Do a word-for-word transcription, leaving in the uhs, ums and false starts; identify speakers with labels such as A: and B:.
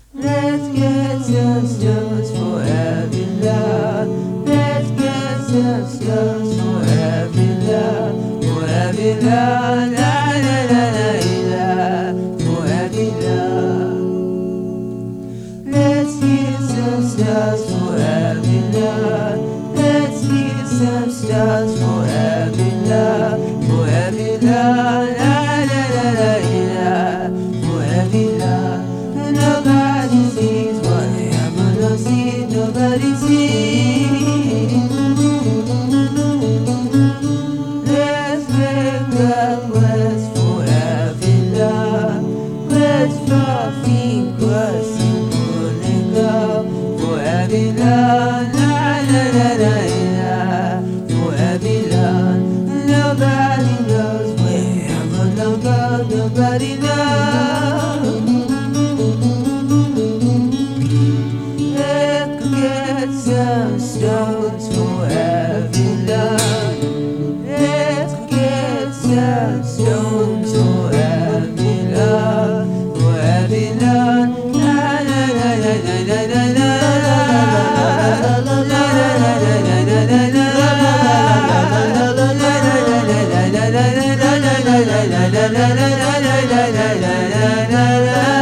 A: Let's get some stones for every love. Let's get some stones for every love. For every love, la la la la la. For every love. Let's get some stones for every love. Let's get some stones for every love. For every love, la la la la la. For every love. Nobody sees what I'm gonna see. Nobody sees. Let's make a quest for every love. Quest for fingers in pulling up. For every love, la la la la la. For every love, nobody knows where I'm gonna go. Nobody knows. Some stones for every love. Let's get some stones for every love. For every love. La la la la la la la la la la la la la la.